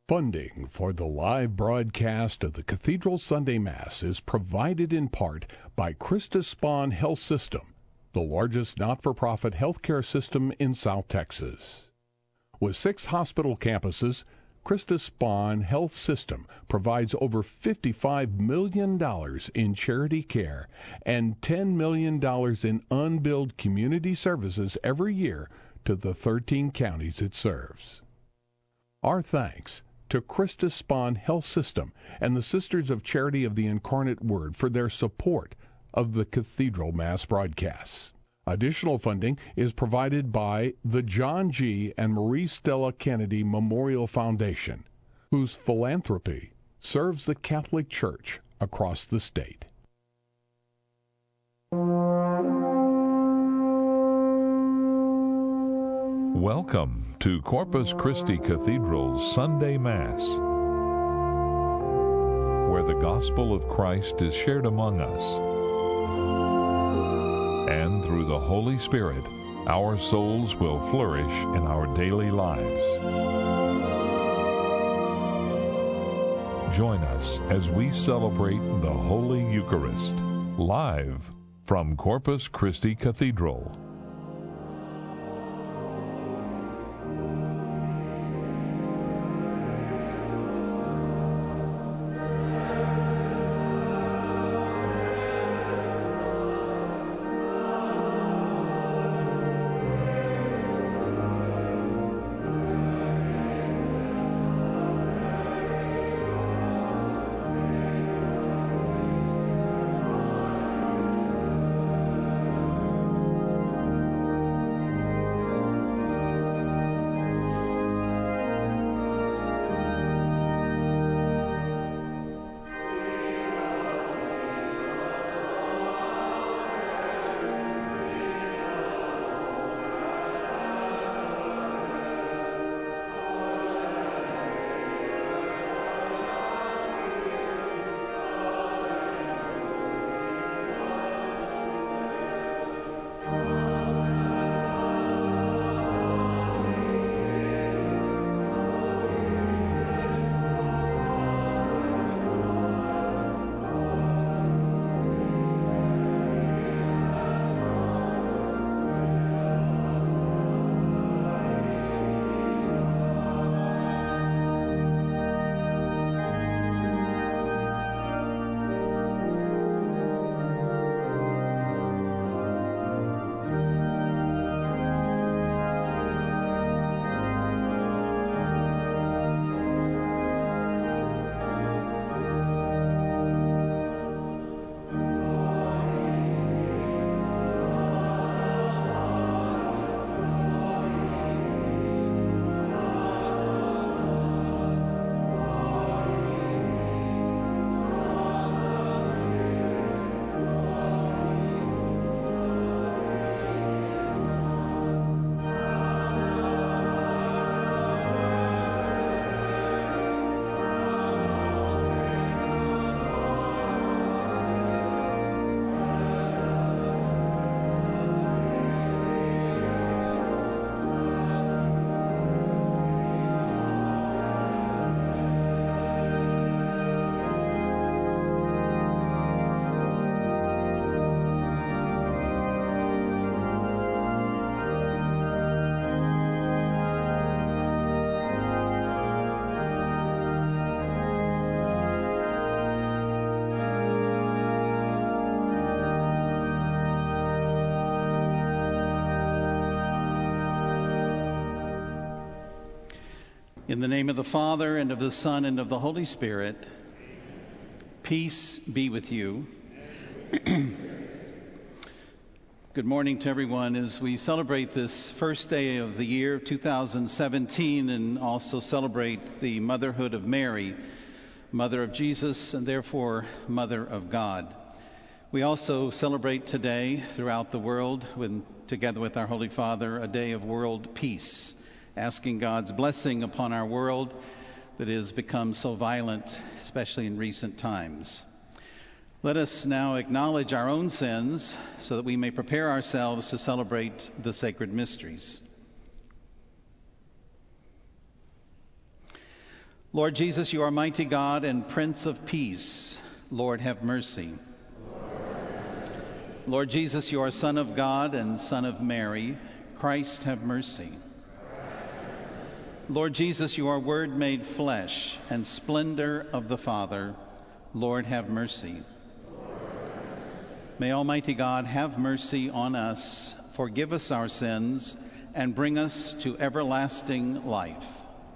Funding for the live broadcast of the Cathedral Sunday Mass is provided in part by Christus Spohn Health System, the largest not-for-profit healthcare system in South Texas. With 6 hospital campuses, Christus Spohn Health System provides over $55 million in charity care and $10 million in unbilled community services every year to the 13 counties it serves. Our thanks to Christus Spohn Health System and the Sisters of Charity of the Incarnate Word for their support of the Cathedral Mass broadcasts. Additional funding is provided by the John G. and Marie Stella Kennedy Memorial Foundation, whose philanthropy serves the Catholic Church across the state. Welcome to Corpus Christi Cathedral's Sunday Mass, where the gospel of Christ is shared among us. And through the Holy Spirit, our souls will flourish in our daily lives. Join us as we celebrate the Holy Eucharist, live from Corpus Christi Cathedral. In the name of the Father, and of the Son, and of the Holy Spirit, peace be with you. Good morning to everyone as we celebrate this first day of the year 2017 and also celebrate the motherhood of Mary, Mother of Jesus, and therefore Mother of God. We also celebrate today throughout the world, together with our Holy Father, a day of world peace, asking God's blessing upon our world that has become so violent, especially in recent times. Let us now acknowledge our own sins so that we may prepare ourselves to celebrate the sacred mysteries. Lord Jesus, you are mighty God and Prince of Peace. Lord, have mercy. Lord Jesus, you are Son of God and Son of Mary. Christ, have mercy. Lord Jesus, you are Word made flesh and splendor of the Father. Lord, have mercy. May Almighty God have mercy on us, forgive us our sins, and bring us to everlasting life.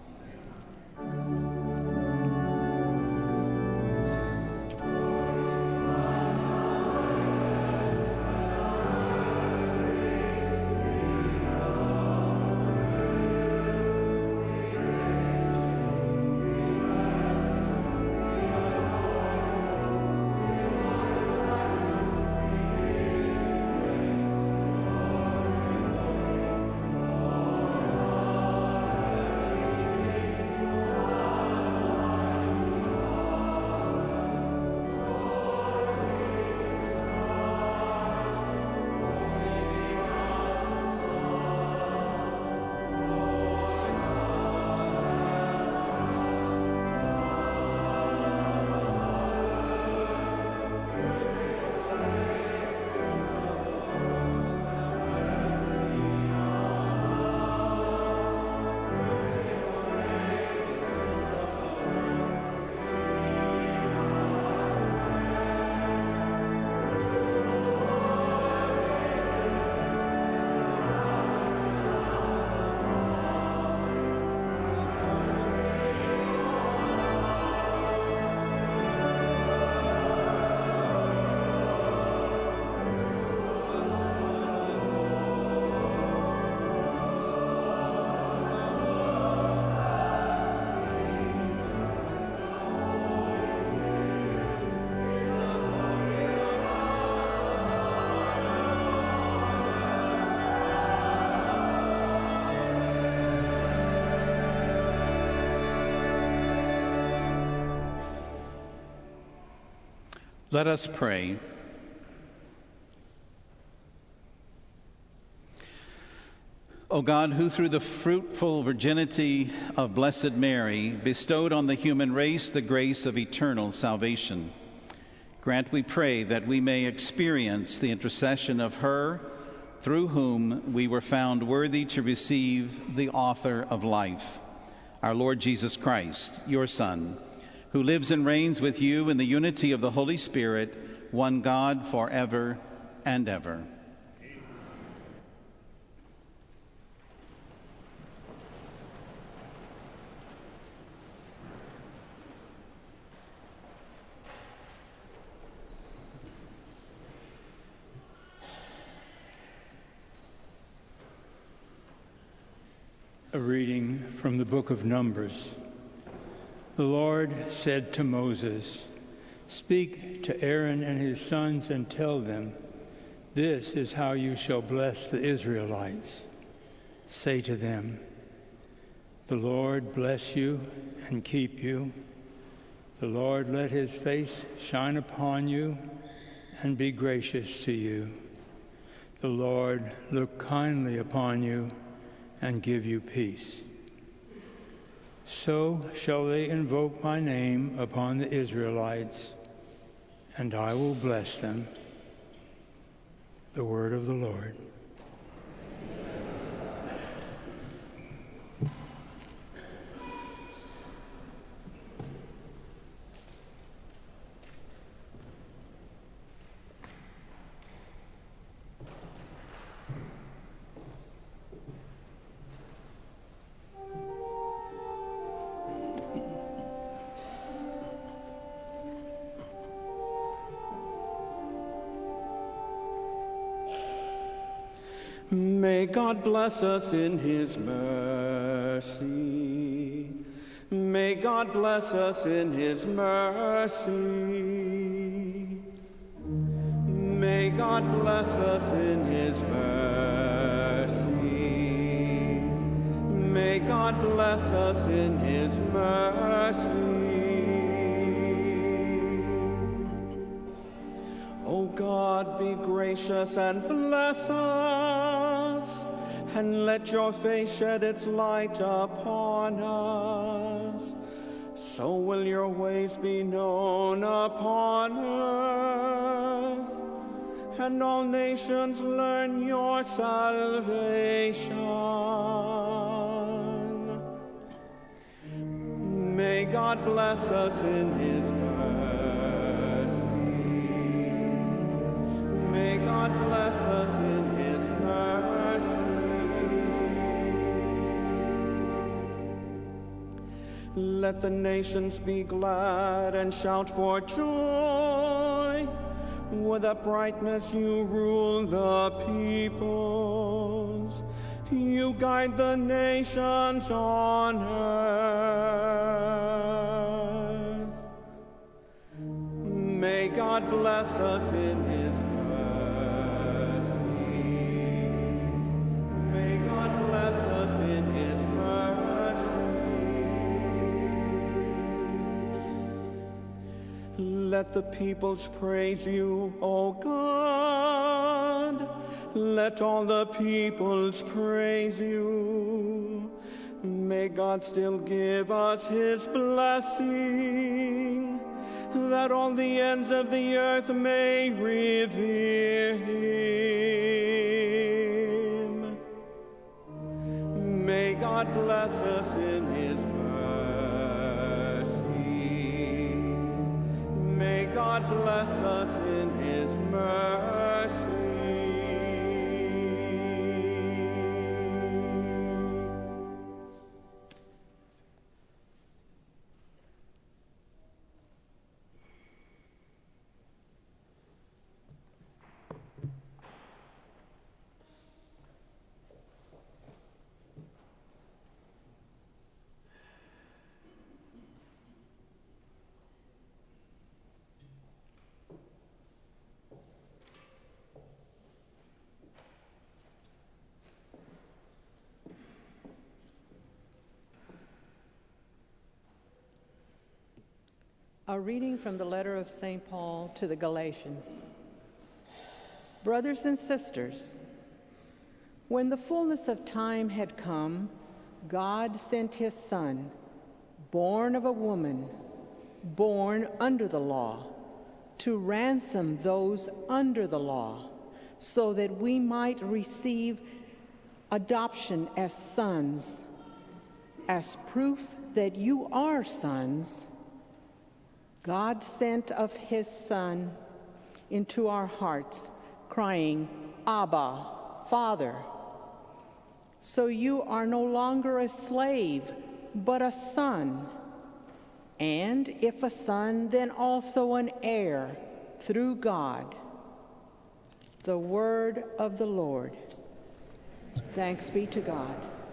Let us pray. O God, who through the fruitful virginity of Blessed Mary bestowed on the human race the grace of eternal salvation, grant, we pray, that we may experience the intercession of her through whom we were found worthy to receive the author of life, our Lord Jesus Christ, your Son, who lives and reigns with you in the unity of the Holy Spirit, one God, forever and ever. A reading from the book of Numbers. The Lord said to Moses, "Speak to Aaron and his sons and tell them, this is how you shall bless the Israelites. Say to them, the Lord bless you and keep you. The Lord let his face shine upon you and be gracious to you. The Lord look kindly upon you and give you peace. So shall they invoke my name upon the Israelites, and I will bless them." The word of the Lord. May God bless us in his mercy. May God bless us in his mercy. May God bless us in his mercy. May God bless us in his mercy. O God, be gracious and bless us, and let your face shed its light upon us, so will your ways be known upon earth, and all nations learn your salvation. May God bless us in his mercy. May God bless us in his mercy. Let the nations be glad and shout for joy. With uprightness you rule the peoples. You guide the nations on earth. May God bless us in his mercy. May God bless us in his mercy. Let the peoples praise you, O God. Let all the peoples praise you. May God still give us his blessing, that all the ends of the earth may revere him. May God bless us in his mercy. May God bless us in his mercy. A reading from the letter of St. Paul to the Galatians. Brothers and sisters, when the fullness of time had come, God sent his Son, born of a woman, born under the law, to ransom those under the law, so that we might receive adoption as sons. As proof that you are sons, God sent of his Son into our hearts, crying, Abba, Father. So you are no longer a slave, but a son. And if a son, then also an heir through God. The word of the Lord. Thanks be to God.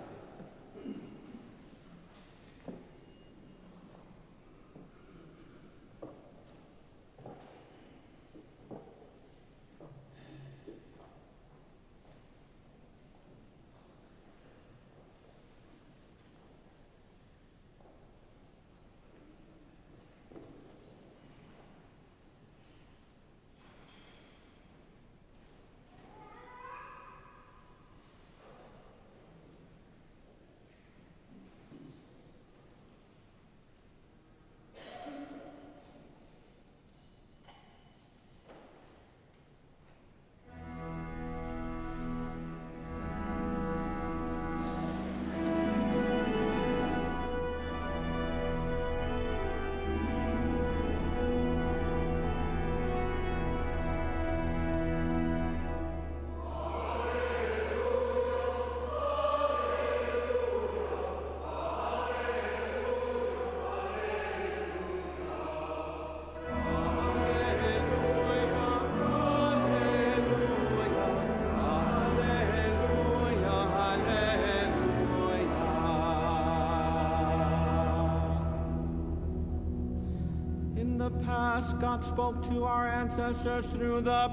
God spoke to our ancestors through the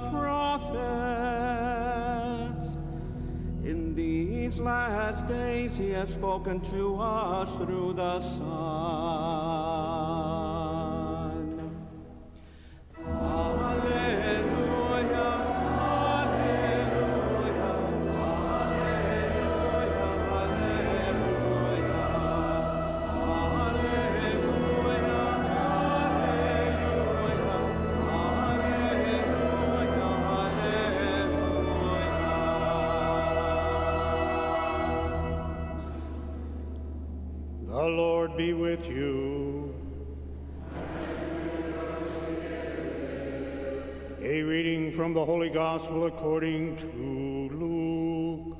prophets. In these last days he has spoken to us through the Son. Alleluia, alleluia, alleluia, alleluia, alleluia. The Lord be with you. A reading from the Holy Gospel according to Luke.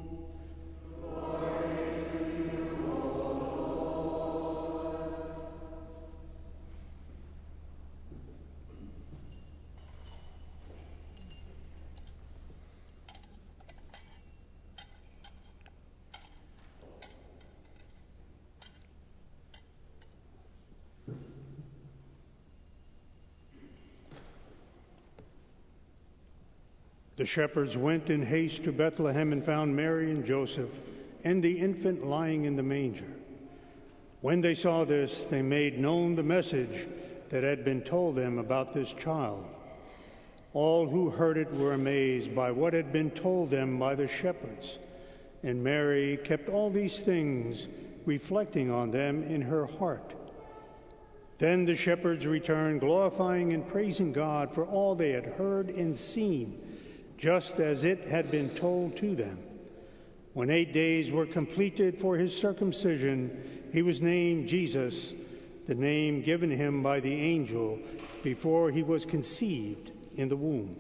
The shepherds went in haste to Bethlehem and found Mary and Joseph and the infant lying in the manger. When they saw this, they made known the message that had been told them about this child. All who heard it were amazed by what had been told them by the shepherds. And Mary kept all these things, reflecting on them in her heart. Then the shepherds returned, glorifying and praising God for all they had heard and seen, just as it had been told to them. When 8 days were completed for his circumcision, he was named Jesus, the name given him by the angel before he was conceived in the womb.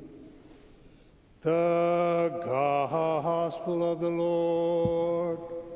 The Gospel of the Lord.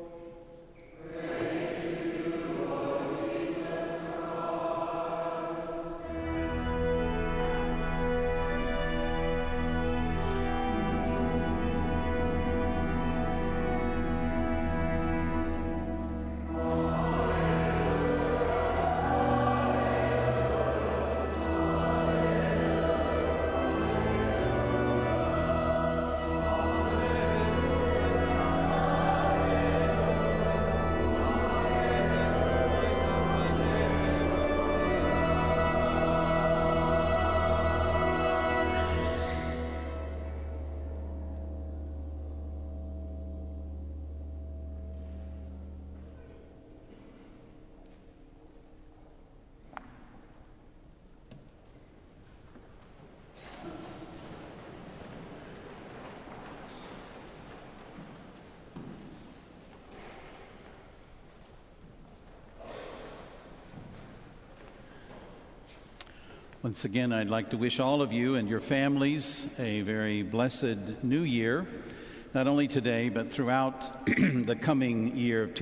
Once again, I'd like to wish all of you and your families a very blessed new year, not only today, but throughout the coming year of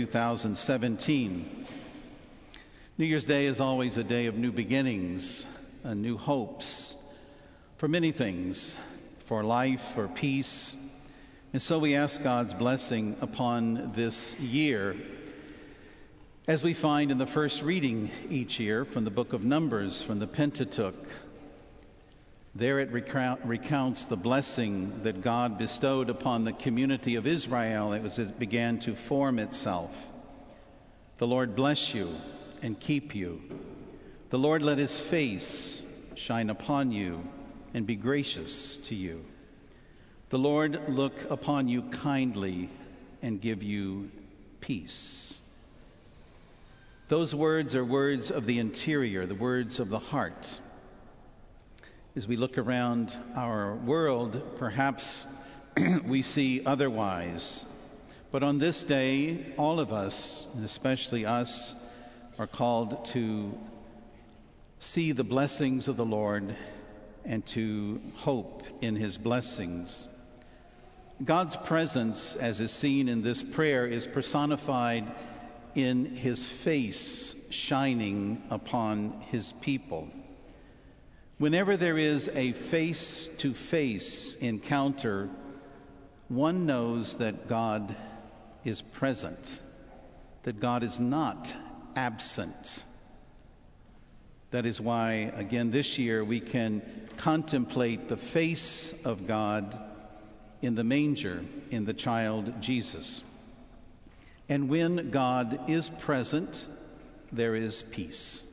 2017. New Year's Day is always a day of new beginnings, new hopes for many things, for life, for peace. And so we ask God's blessing upon this year. As we find in the first reading each year from the book of Numbers, from the Pentateuch, there it recounts the blessing that God bestowed upon the community of Israel as it began to form itself. The Lord bless you and keep you. The Lord let his face shine upon you and be gracious to you. The Lord look upon you kindly and give you peace. Those words are words of the interior, the words of the heart. As we look around our world, perhaps we see otherwise. But on this day, all of us, and especially us, are called to see the blessings of the Lord and to hope in his blessings. God's presence, as is seen in this prayer, is personified in his face shining upon his people. Whenever there is a face-to-face encounter, one knows that God is present, that God is not absent. That is why, again, this year we can contemplate the face of God in the manger, in the child Jesus. And when God is present, there is peace.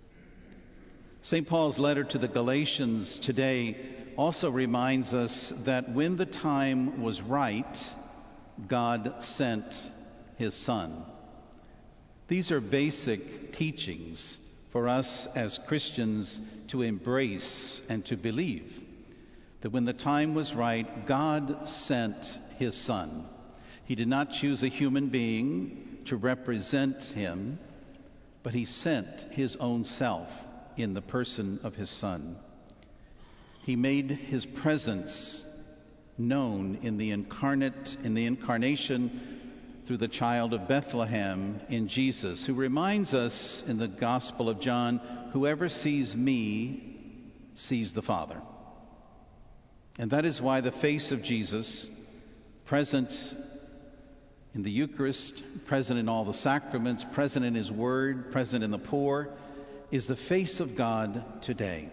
St. Paul's letter to the Galatians today also reminds us that when the time was right, God sent his Son. These are basic teachings for us as Christians to embrace and to believe. That when the time was right, God sent his Son. He did not choose a human being to represent him. but he sent his own self in the person of his Son. He made his presence known in the incarnation through the child of Bethlehem in Jesus, who reminds us in the Gospel of John, whoever sees me sees the Father. And that is why the face of Jesus, present in the Eucharist, present in all the sacraments, present in his word, present in the poor, is the face of God today.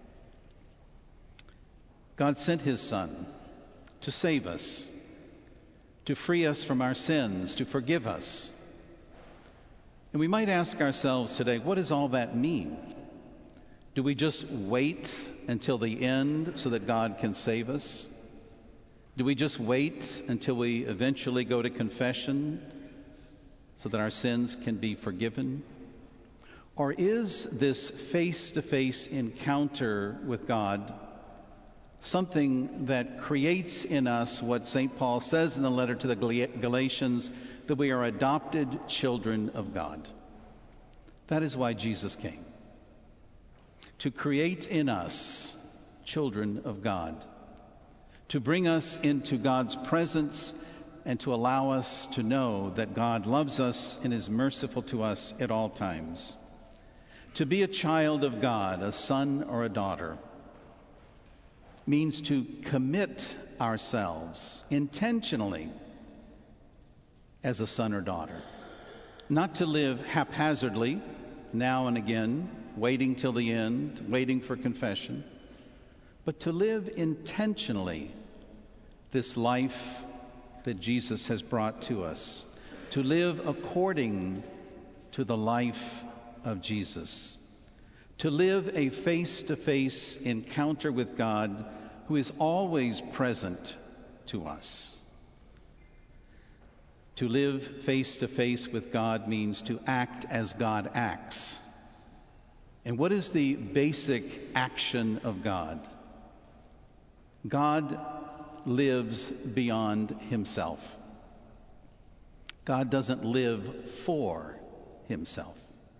God sent his Son to save us, to free us from our sins, to forgive us. And we might ask ourselves today, what does all that mean? Do we just wait until the end so that God can save us? Do we just wait until we eventually go to confession so that our sins can be forgiven? Or is this face-to-face encounter with God something that creates in us what St. Paul says in the letter to the Galatians, that we are adopted children of God? That is why Jesus came, to create in us children of God, to bring us into God's presence and to allow us to know that God loves us and is merciful to us at all times. To be a child of God, a son or a daughter, means to commit ourselves intentionally as a son or daughter, not to live haphazardly now and again, waiting till the end, waiting for confession, but to live intentionally this life that Jesus has brought to us, to live according to the life of Jesus, to live a face-to-face encounter with God who is always present to us. To live face-to-face with God means to act as God acts. And what is the basic action of God? God lives beyond himself. God doesn't live for himself.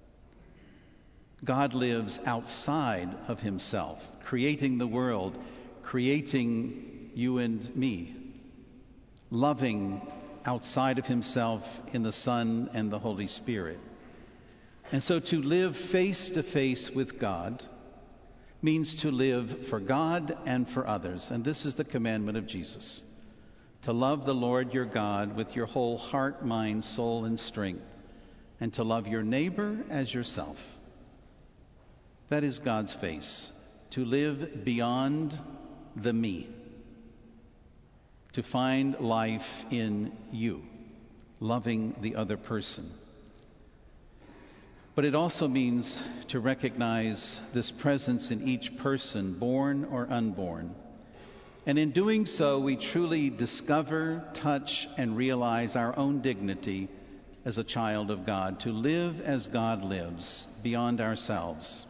God lives outside of himself, creating the world, creating you and me, loving outside of himself in the Son and the Holy Spirit. And so to live face to face with God means to live for God and for others. And this is the commandment of Jesus, to love the Lord your God with your whole heart, mind, soul, and strength, and to love your neighbor as yourself. That is God's face, to live beyond the me, to find life in you, loving the other person. But it also means to recognize this presence in each person, born or unborn. And in doing so, we truly discover, touch, and realize our own dignity as a child of God, to live as God lives, beyond ourselves.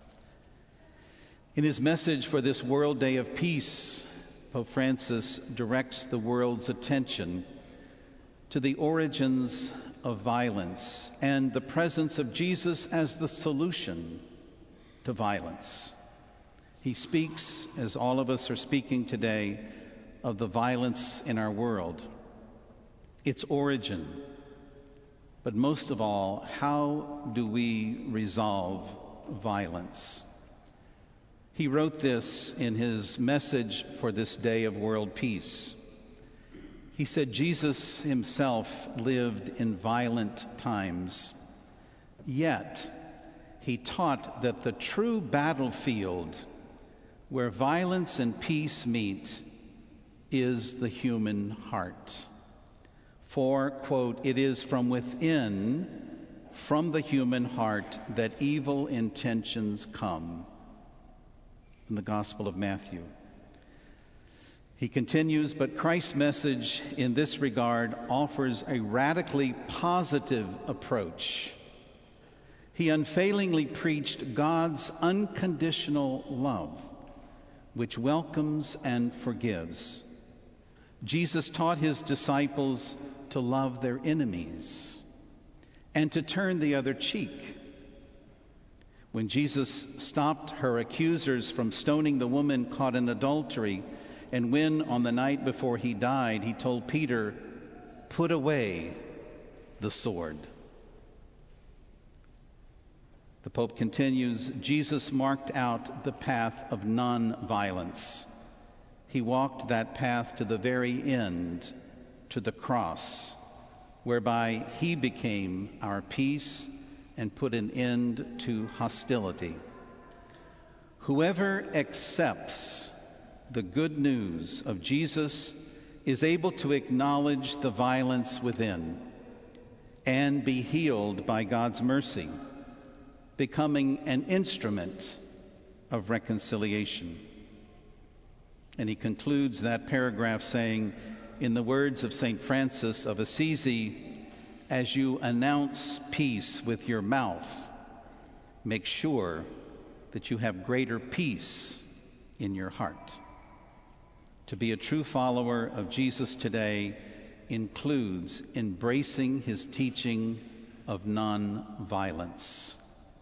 In his message for this World Day of Peace, Pope Francis directs the world's attention to the origins of violence and the presence of Jesus as the solution to violence. He speaks, as all of us are speaking today, of the violence in our world, its origin, but most of all, how do we resolve violence? He wrote this in his message for this day of world peace. He said, Jesus himself lived in violent times, yet he taught that the true battlefield where violence and peace meet is the human heart. For, quote, it is from within, from the human heart, that evil intentions come. In the Gospel of Matthew. He continues, but Christ's message in this regard offers a radically positive approach. He unfailingly preached God's unconditional love, which welcomes and forgives. Jesus taught his disciples to love their enemies and to turn the other cheek When Jesus stopped her accusers from stoning the woman caught in adultery, and when, on the night before he died, he told Peter, "Put away the sword." The Pope continues, Jesus marked out the path of non-violence. He walked that path to the very end, to the cross, whereby he became our peace and put an end to hostility. Whoever accepts the good news of Jesus is able to acknowledge the violence within and be healed by God's mercy, becoming an instrument of reconciliation. And he concludes that paragraph saying, in the words of St. Francis of Assisi, as you announce peace with your mouth, make sure that you have greater peace in your heart. To be a true follower of Jesus today includes embracing his teaching of non-violence.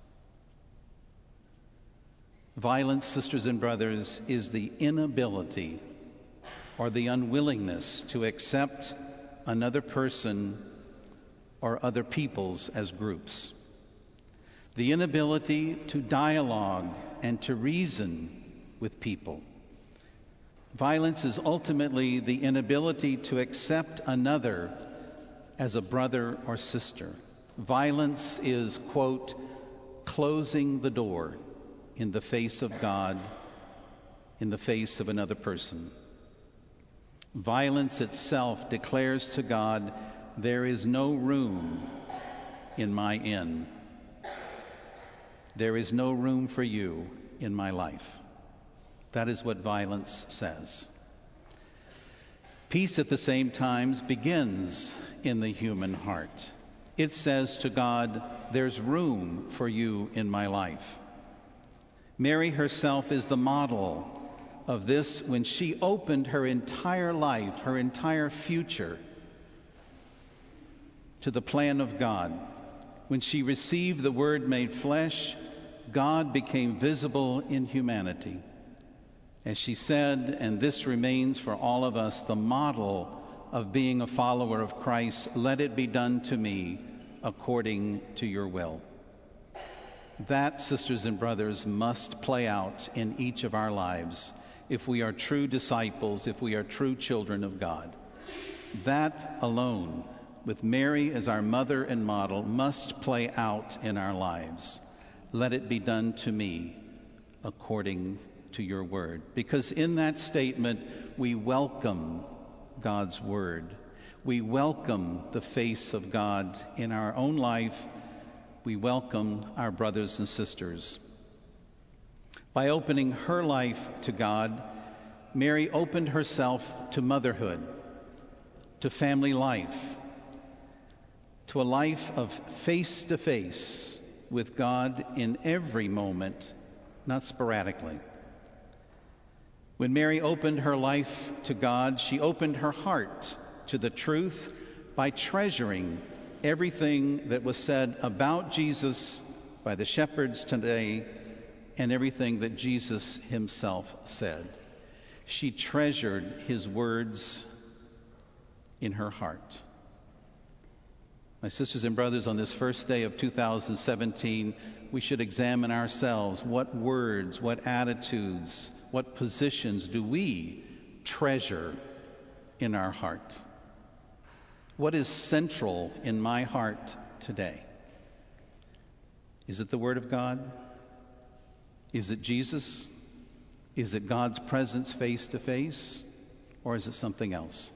Violence, sisters and brothers, is the inability or the unwillingness to accept another person or other peoples as groups. The inability to dialogue and to reason with people. Violence is ultimately the inability to accept another as a brother or sister. Violence is, quote, closing the door in the face of God, in the face of another person. Violence itself declares to God, there is no room in my inn. There is no room for you in my life. That is what violence says. Peace, at the same time, begins in the human heart. It says to God, there's room for you in my life. Mary herself is the model of this when she opened her entire life, her entire future, to the plan of God. When she received the Word made flesh, God became visible in humanity. As she said, and this remains for all of us the model of being a follower of Christ, let it be done to me according to your will. That, sisters and brothers, must play out in each of our lives if we are true disciples, if we are true children of God. That alone, with Mary as our mother and model, must play out in our lives. Let it be done to me according to your word. Because in that statement, we welcome God's word. We welcome the face of God in our own life. We welcome our brothers and sisters. By opening her life to God, Mary opened herself to motherhood, to family life, to a life of face-to-face with God in every moment, not sporadically. When Mary opened her life to God, she opened her heart to the truth by treasuring everything that was said about Jesus by the shepherds today and everything that Jesus himself said. She treasured his words in her heart. My sisters and brothers, on this first day of 2017, we should examine ourselves. What words, what attitudes, what positions do we treasure in our heart? What is central in my heart today? Is it the Word of God? Is it Jesus? Is it God's presence face to face? Or is it something else?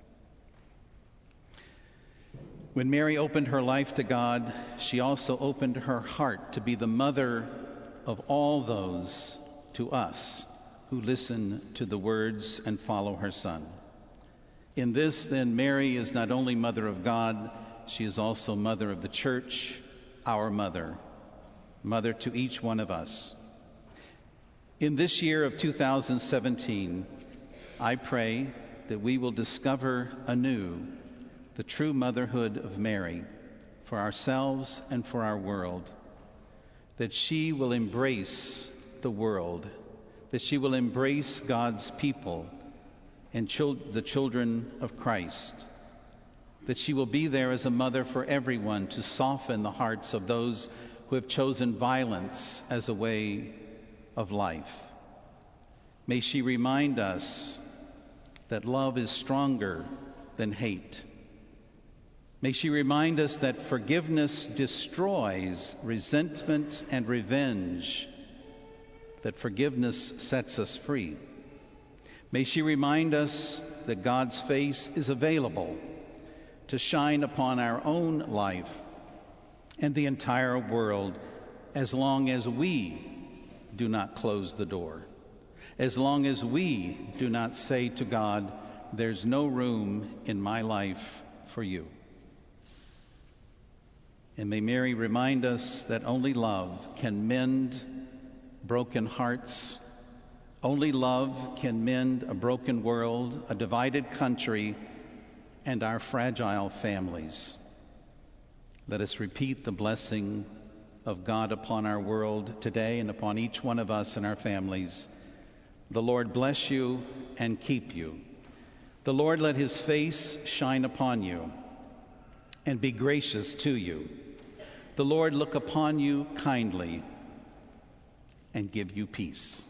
When Mary opened her life to God, she also opened her heart to be the mother of all those, to us, who listen to the words and follow her Son. In this, then, Mary is not only Mother of God, she is also Mother of the Church, our mother, mother to each one of us. In this year of 2017, I pray that we will discover anew the true motherhood of Mary for ourselves and for our world. that she will embrace the world, that she will embrace God's people and the children of Christ, that she will be there as a mother for everyone to soften the hearts of those who have chosen violence as a way of life. May she remind us that love is stronger than hate. May she remind us that forgiveness destroys resentment and revenge, that forgiveness sets us free. May she remind us that God's face is available to shine upon our own life and the entire world, as long as we do not close the door, as long as we do not say to God, "There's no room in my life for you." And may Mary remind us that only love can mend broken hearts. Only love can mend a broken world, a divided country, and our fragile families. Let us repeat the blessing of God upon our world today and upon each one of us and our families. The Lord bless you and keep you. The Lord let his face shine upon you and be gracious to you. The Lord look upon you kindly and give you peace.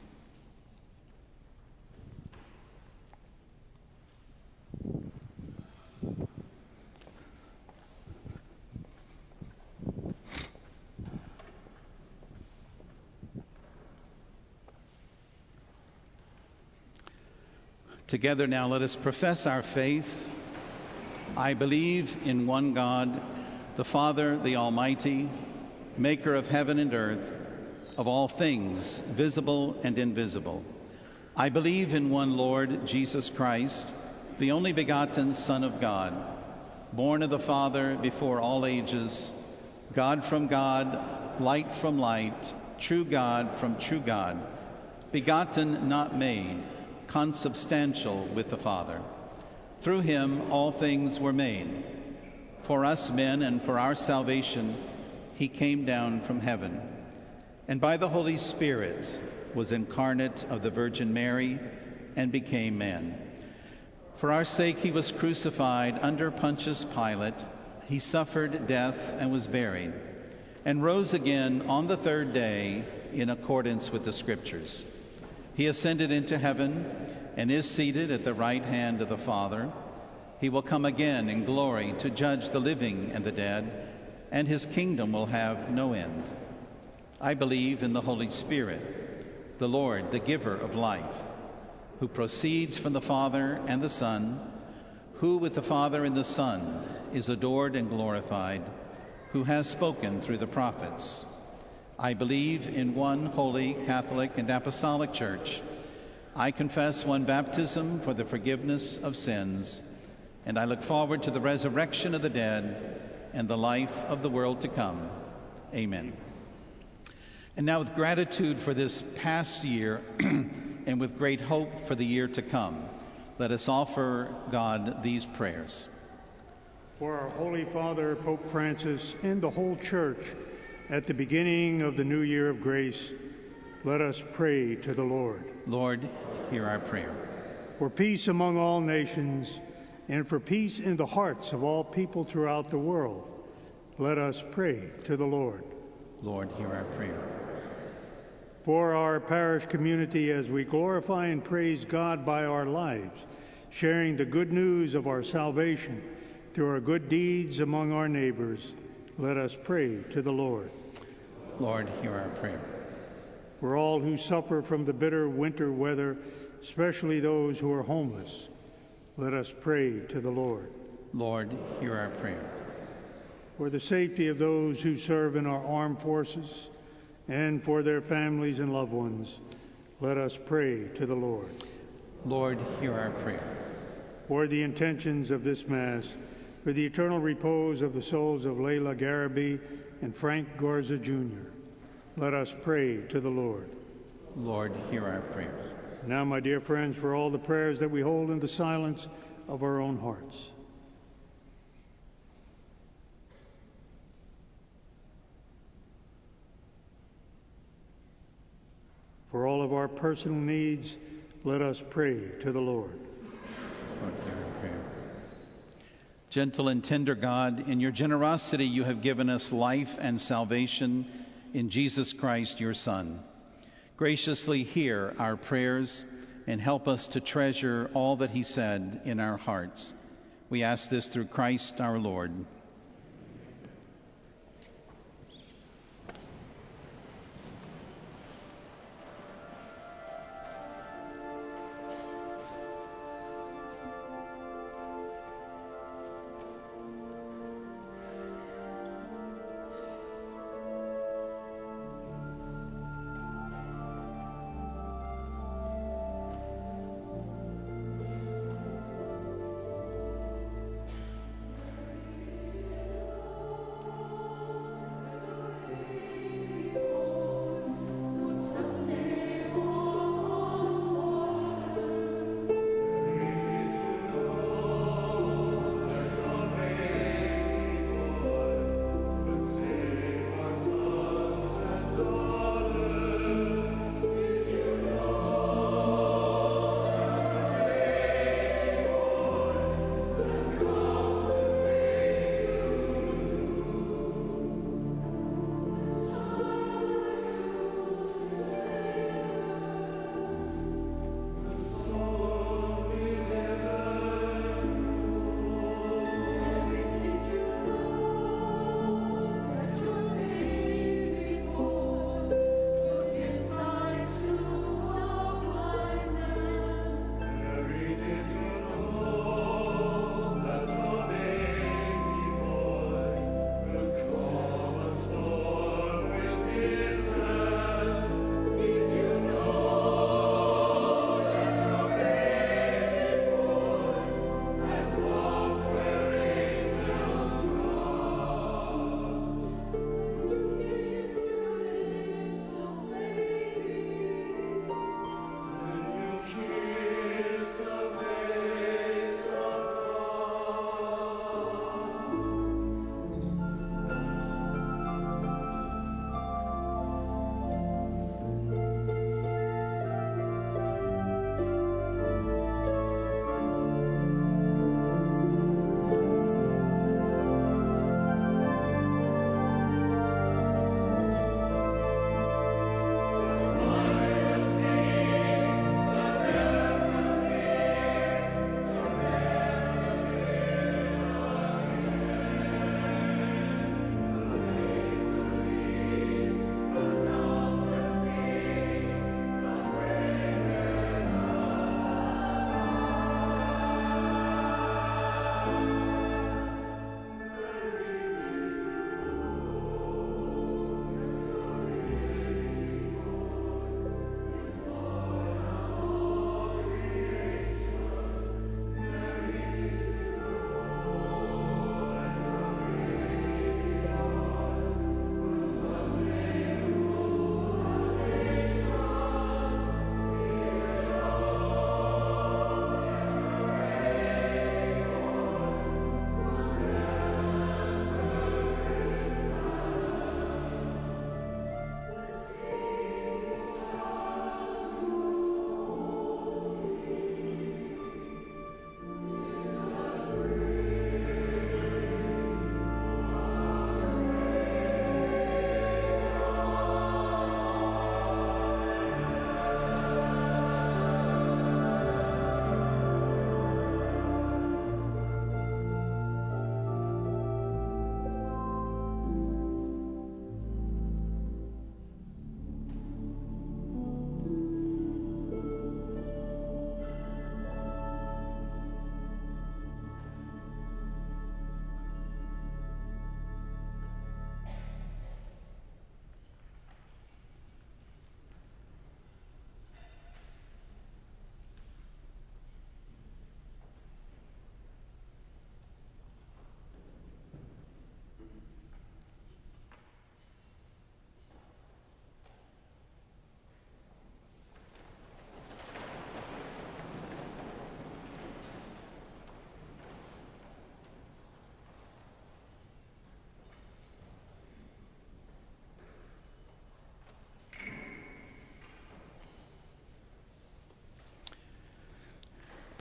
Together now let us profess our faith. I believe in one God, the Father, the Almighty, maker of heaven and earth, of all things, visible and invisible. I believe in one Lord, Jesus Christ, the only begotten Son of God, born of the Father before all ages, God from God, light from light, true God from true God, begotten, not made, consubstantial with the Father. Through him all things were made. For us men and for our salvation, he came down from heaven, and by the Holy Spirit was incarnate of the Virgin Mary and became man. For our sake he was crucified under Pontius Pilate. He suffered death and was buried, and rose again on the third day in accordance with the Scriptures. He ascended into heaven and is seated at the right hand of the Father. He will come again in glory to judge the living and the dead, and his kingdom will have no end. I believe in the Holy Spirit, the Lord, the giver of life, who proceeds from the Father and the Son, who with the Father and the Son is adored and glorified, who has spoken through the prophets. I believe in one holy, Catholic, and Apostolic Church. I confess one baptism for the forgiveness of sins, and I look forward to the resurrection of the dead and the life of the world to come. Amen. And now, with gratitude for this past year and with great hope for the year to come, let us offer God these prayers. For our Holy Father, Pope Francis, and the whole Church, at the beginning of the new year of grace, let us pray to the Lord. Lord, hear our prayer. For peace among all nations, and for peace in the hearts of all people throughout the world, let us pray to the Lord. Lord, hear our prayer. For our parish community, as we glorify and praise God by our lives, sharing the good news of our salvation through our good deeds among our neighbors, let us pray to the Lord. Lord, hear our prayer. For all who suffer from the bitter winter weather, especially those who are homeless, let us pray to the Lord. Lord, hear our prayer. For the safety of those who serve in our armed forces and for their families and loved ones, let us pray to the Lord. Lord, hear our prayer. For the intentions of this Mass, for the eternal repose of the souls of Layla Garaby and Frank Garza Jr., let us pray to the Lord. Lord, hear our prayer. Now, my dear friends, for all the prayers that we hold in the silence of our own hearts. personal needs, let us pray to the Lord. Lord, hear our prayer. Gentle and tender God, in your generosity you have given us life and salvation in Jesus Christ, your Son. Graciously hear our prayers and help us to treasure all that he said in our hearts. We ask this through Christ our Lord.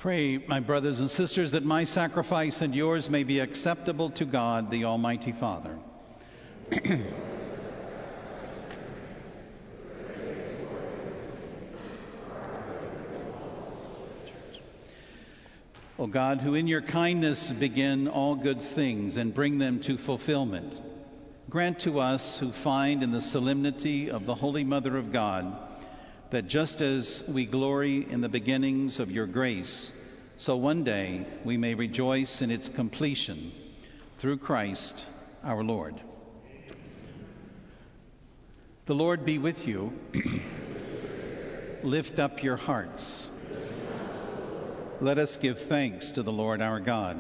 Pray, my brothers and sisters, that my sacrifice and yours may be acceptable to God, the Almighty Father. O God, who in your kindness begin all good things and bring them to fulfillment, grant to us who find in the solemnity of the Holy Mother of God that just as we glory in the beginnings of your grace, so one day we may rejoice in its completion, through Christ our Lord. The Lord be with you. Lift up your hearts. Let us give thanks to the Lord our God.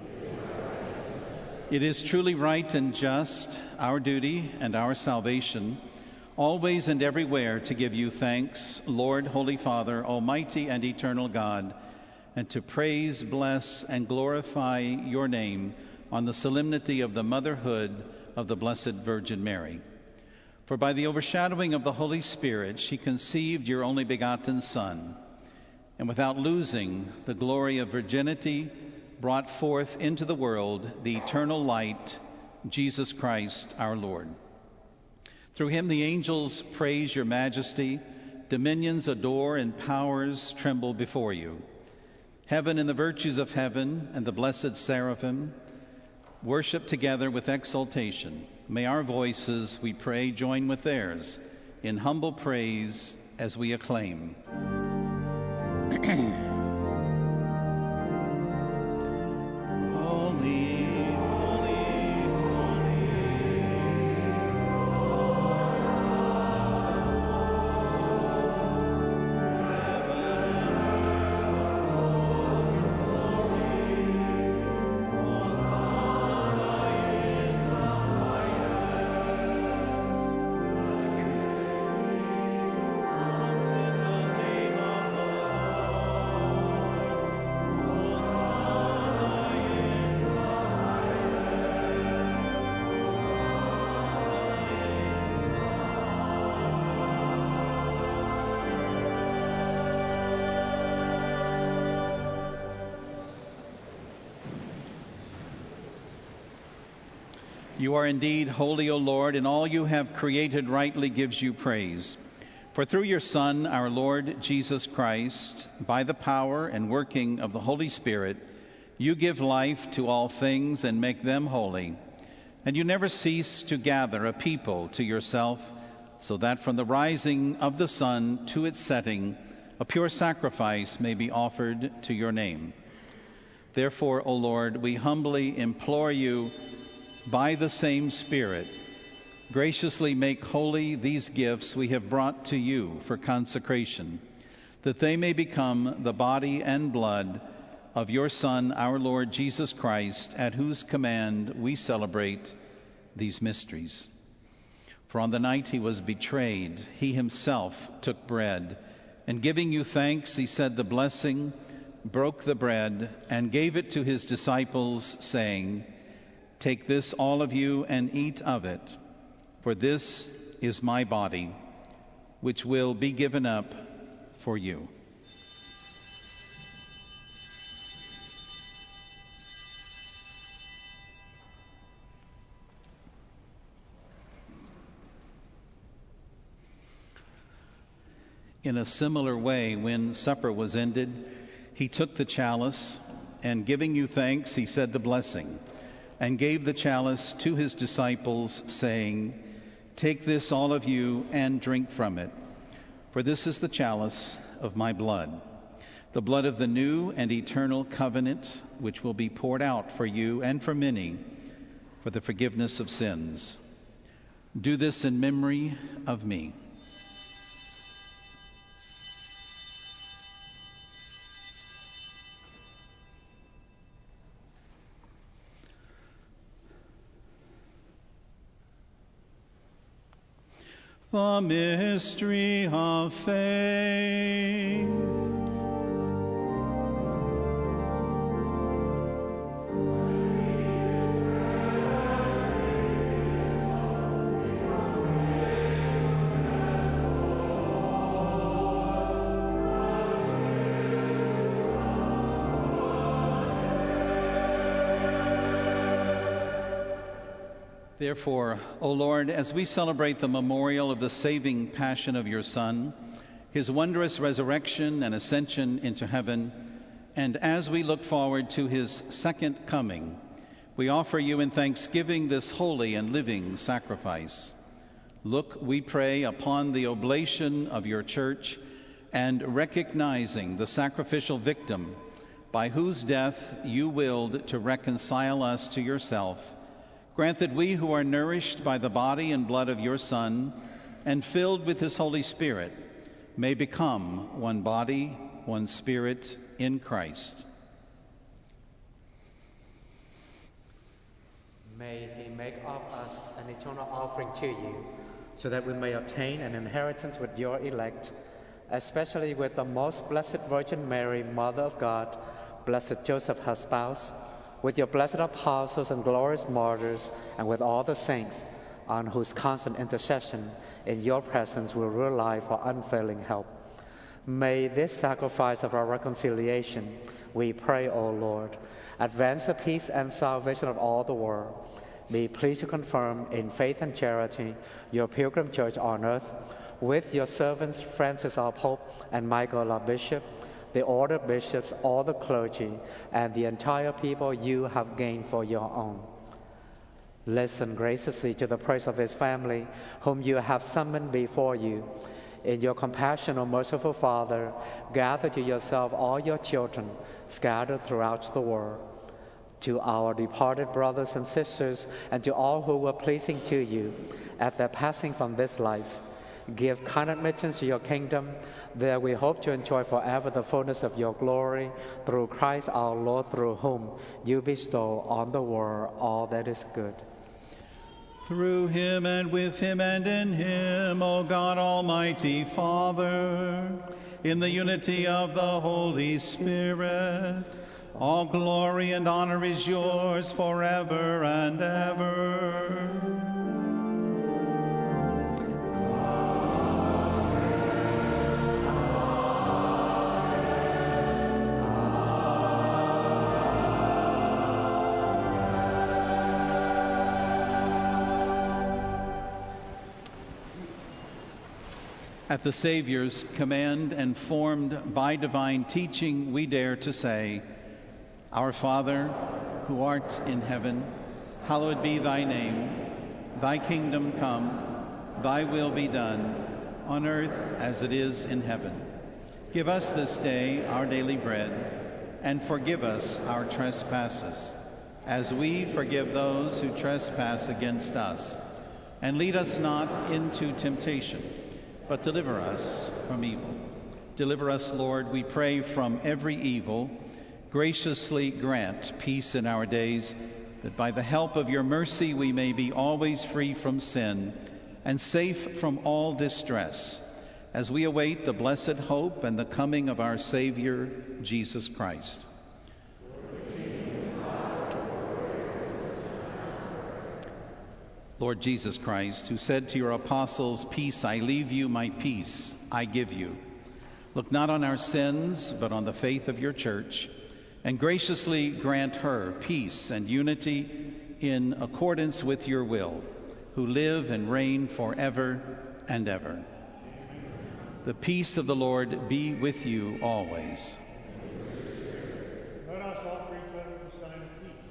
It is truly right and just, our duty and our salvation, always and everywhere to give you thanks, Lord, Holy Father, Almighty and eternal God, and to praise, bless, and glorify your name on the solemnity of the motherhood of the Blessed Virgin Mary. For by the overshadowing of the Holy Spirit, she conceived your only begotten Son, and without losing the glory of virginity, brought forth into the world the eternal light, Jesus Christ our Lord. Through him the angels praise your majesty, dominions adore, and powers tremble before you. Heaven and the virtues of heaven and the blessed seraphim worship together with exultation. May our voices, we pray, join with theirs in humble praise as we acclaim. Holy, holy, You are indeed holy, O Lord, and all you have created rightly gives you praise. For through your Son, our Lord Jesus Christ, by the power and working of the Holy Spirit, you give life to all things and make them holy. And you never cease to gather a people to yourself, so that from the rising of the sun to its setting, a pure sacrifice may be offered to your name. Therefore, O Lord, we humbly implore you, by the same Spirit, graciously make holy these gifts we have brought to you for consecration, that they may become the body and blood of your Son, our Lord Jesus Christ, at whose command we celebrate these mysteries. For on the night he was betrayed, he himself took bread, and giving you thanks, he said the blessing, broke the bread, and gave it to his disciples, saying, "Take this, all of you, and eat of it, for this is my body, which will be given up for you." In a similar way, when supper was ended, he took the chalice, and giving you thanks, he said the blessing, and gave the chalice to his disciples, saying, "Take this, all of you, and drink from it, for this is the chalice of my blood, the blood of the new and eternal covenant, which will be poured out for you and for many for the forgiveness of sins. Do this in memory of me." The mystery of faith. Therefore, O Lord, as we celebrate the memorial of the saving passion of your Son, his wondrous resurrection and ascension into heaven, and as we look forward to his second coming, we offer you in thanksgiving this holy and living sacrifice. Look, we pray, upon the oblation of your church, and recognizing the sacrificial victim by whose death you willed to reconcile us to yourself, grant that we who are nourished by the body and blood of your Son and filled with his Holy Spirit may become one body, one spirit in Christ. May he make of us an eternal offering to you, so that we may obtain an inheritance with your elect, especially with the most blessed Virgin Mary, Mother of God, blessed Joseph, her spouse, with your blessed apostles and glorious martyrs, and with all the saints, on whose constant intercession in your presence we rely for unfailing help. May this sacrifice of our reconciliation, we pray, O Lord, advance the peace and salvation of all the world. Be pleased to confirm in faith and charity your pilgrim church on earth, with your servants Francis our Pope and Michael our Bishop, the order of bishops, all the clergy, and the entire people you have gained for your own. Listen graciously to the praise of this family, whom you have summoned before you. In your compassion, O merciful Father, gather to yourself all your children scattered throughout the world. To our departed brothers and sisters, and to all who were pleasing to you at their passing from this life, give kind admittance to your kingdom. There we hope to enjoy forever the fullness of your glory, through Christ our Lord, through whom you bestow on the world all that is good. Through him and with him and in him, O God Almighty Father, in the unity of the Holy Spirit, all glory and honor is yours forever and ever. At the Savior's command and formed by divine teaching, we dare to say, Our Father, who art in heaven, hallowed be thy name. Thy kingdom come, thy will be done, on earth as it is in heaven. Give us this day our daily bread, and forgive us our trespasses, as we forgive those who trespass against us. And lead us not into temptation, but deliver us from evil. Deliver us, Lord, we pray, from every evil. Graciously grant peace in our days, that by the help of your mercy we may be always free from sin and safe from all distress, as we await the blessed hope and the coming of our Savior, Jesus Christ. Lord Jesus Christ, who said to your apostles, Peace I leave you, my peace I give you, look not on our sins, but on the faith of your church, and graciously grant her peace and unity in accordance with your will, who live and reign forever and ever. The peace of the Lord be with you always. Let us offer each other the sign of peace.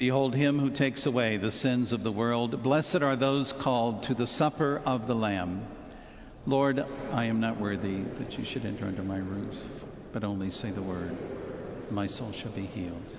Behold him who takes away the sins of the world. Blessed are those called to the supper of the Lamb. Lord, I am not worthy that you should enter under my roof, but only say the word. My soul shall be healed.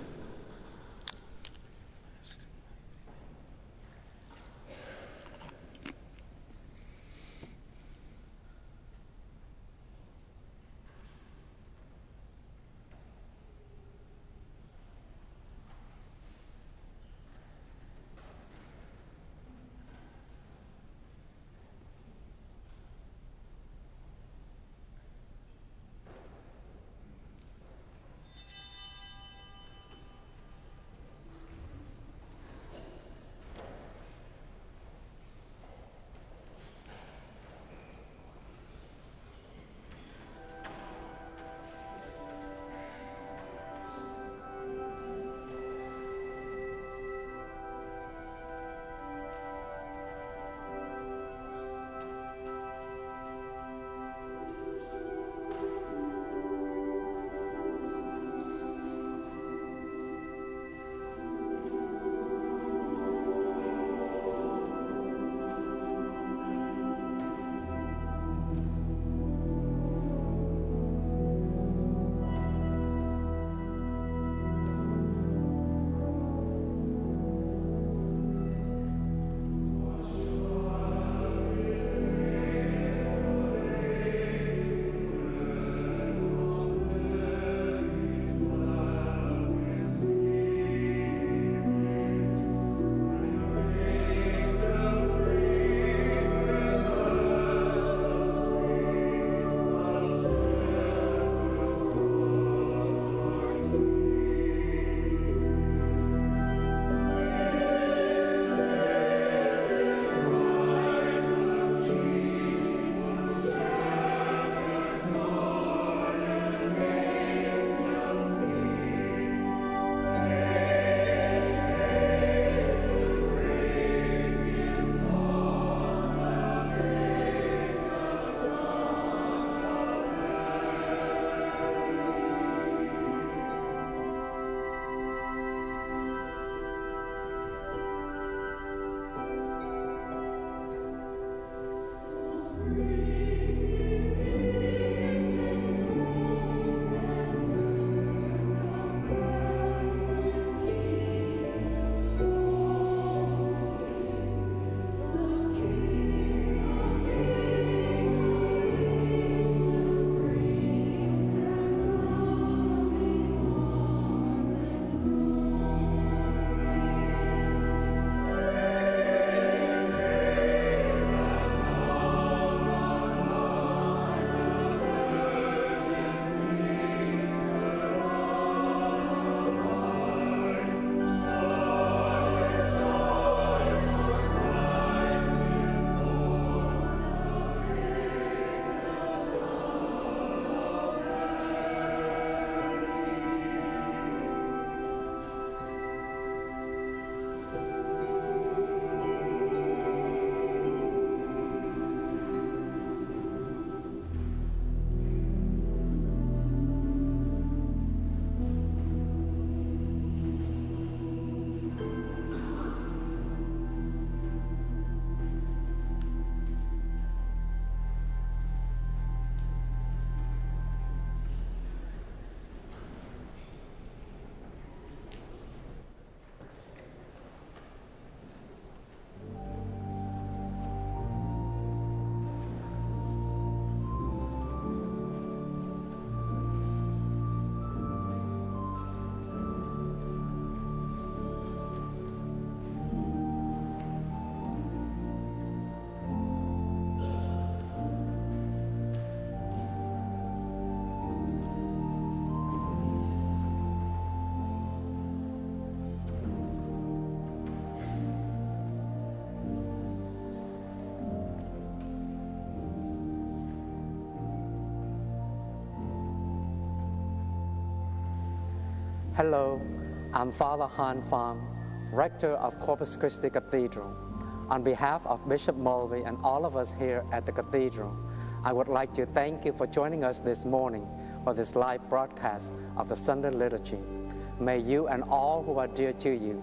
Hello, I'm Father Han Pham, Rector of Corpus Christi Cathedral. On behalf of Bishop Mulvey and all of us here at the Cathedral, I would like to thank you for joining us this morning for this live broadcast of the Sunday Liturgy. May you and all who are dear to you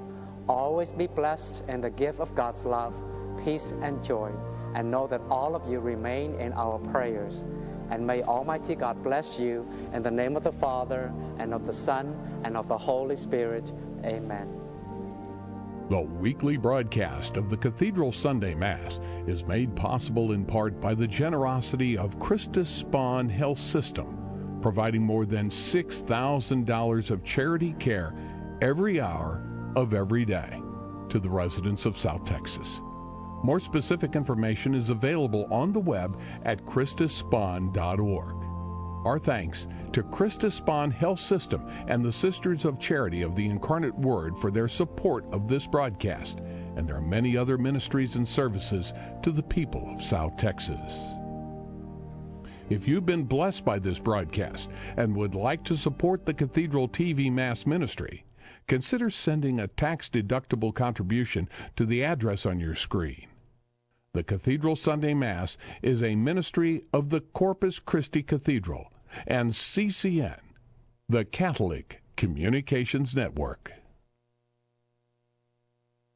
Always be blessed in the gift of God's love, peace, and joy, and know that all of you remain in our prayers. And may Almighty God bless you in the name of the Father, and of the Son, and of the Holy Spirit. Amen. The weekly broadcast of the Cathedral Sunday Mass is made possible in part by the generosity of Christus Spohn Health System, providing more than $6,000 of charity care every hour of every day to the residents of South Texas. More specific information is available on the web at ChristusSpohn.org. Our thanks to Christus Spohn Health System and the Sisters of Charity of the Incarnate Word for their support of this broadcast and their many other ministries and services to the people of South Texas. If you've been blessed by this broadcast and would like to support the Cathedral TV Mass Ministry, consider sending a tax-deductible contribution to the address on your screen. The Cathedral Sunday Mass is a ministry of the Corpus Christi Cathedral and CCN, the Catholic Communications Network.